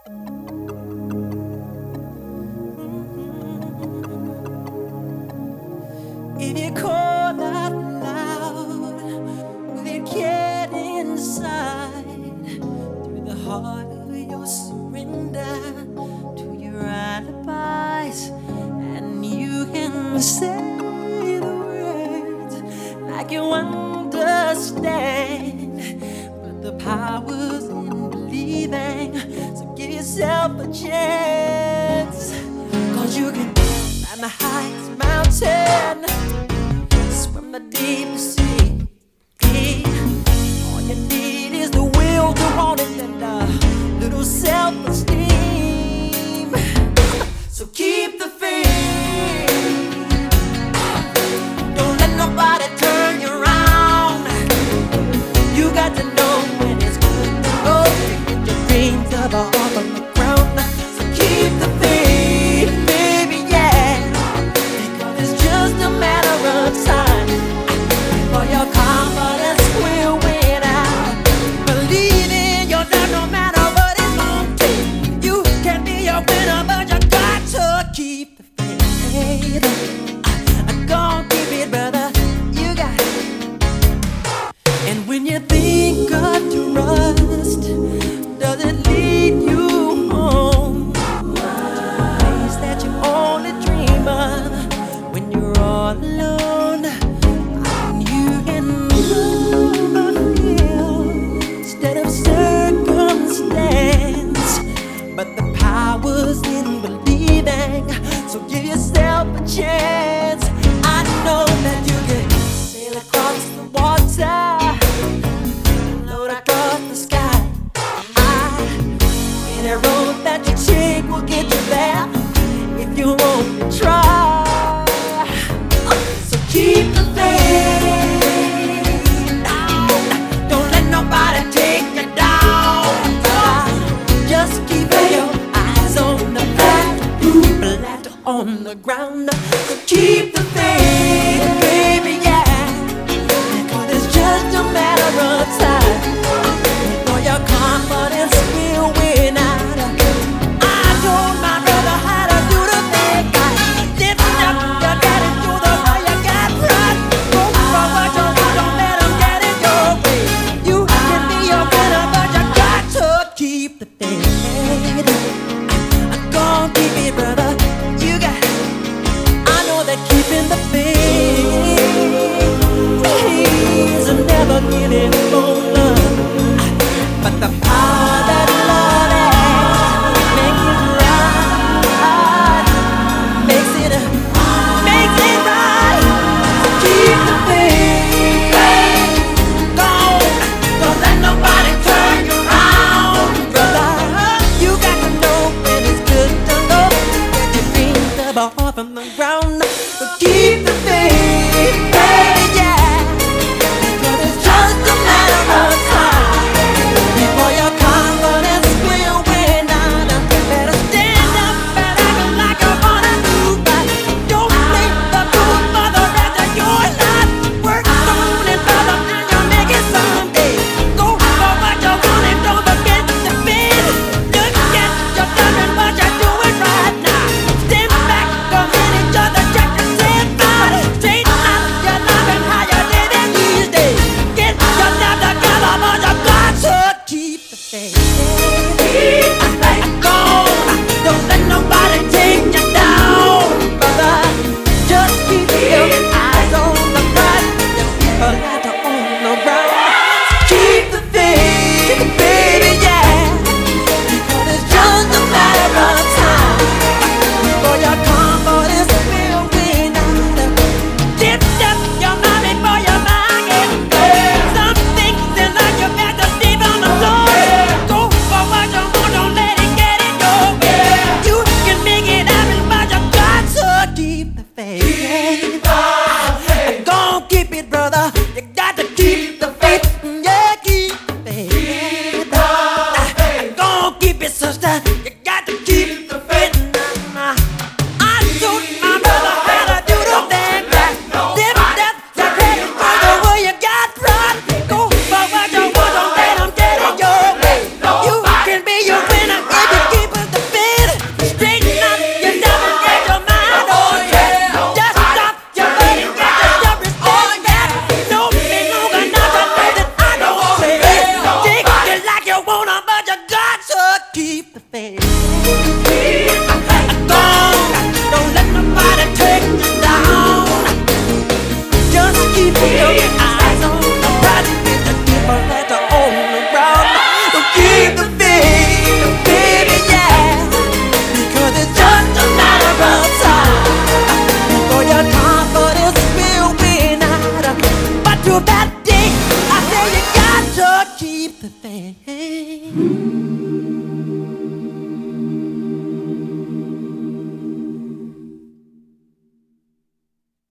If you call out loud, will it get inside through the heart of your surrender to your alibis? And you can say the words like you understand, but the power's in believing. So give yourself a chance, 'cause you can climb the highest mountain, swim the deepest sea. All you need is the will to want it and a little self-esteem. So keep the faith. Don't let nobody turn you around. You got to know when it's good to go. Get your dreams up off of the ground. So keep the faith, baby, yeah. Because it's just a matter of time before your confidence will win out. Believe in yourself no matter what it's gonna take. You can be a winner, but you got to keep the faith. Gonna keep it, brother. You got it. And when you think of trust, does it lead you home? Place that you only dream of when you're all alone. And you can feel instead of circumstance, but the power's in believing. So give yourself a chance. I know that you can sail across the water, float across the sky. Any road that you take will get you there if you only try. So keep the faith. Don't let nobody take you down. Just keep your eyes on the path, flat on the ground. So keep the faith, baby, yeah. Because it's just a matter of time before your confidence will win out. I told my brother how to do the thing right. Lift up your attitude the way you got right. Go for what you want, don't let them get in your way. You can be a winner, but you got to keep the faith. I'm gonna keep it, brother. You got it. I know that keeping the faith is never giving more love, but the power that love has makes it right, makes it right. So keep the faith. Don't let nobody turn you around, brother. You got to know when it's good to go. Get your dreams up off of the ground. So keep the faith, baby, yeah. Because it's just a matter of time before your confidence will win out. Better stand up and act like you wanna do right. Don't think the good for the rest of your life. Work on it, brother, and you'll make it someday. Go for what you want and don't forget the bid. Look at yourself and what you're doing right now. Stand back, come at each other, check yourself out. Straighten out your life and how you're living these days. Get yourself together, but you got to keep the faith. Don't let nobody take you down, brother. Just keep your eyes on the prize. The people that are on the ground. Keep the faith, baby, yeah. Because it's just a matter of time before your confidence will win out. Lift up your mind before your mind gets burned. Some things in life you better leave on the floor. Go for what you want, don't let it get in your way. You can make it happen, but you got to keep the faith. Gon' keep it, brother. You got to keep the faith. Yeah, keep the faith. Gon' keep it, sister. You got to keep the faith. I told my brother how to do the thing right. Lift up your head and go the way you got right. Go for what you want, don't let them get in your way. You can be a winner if you keep look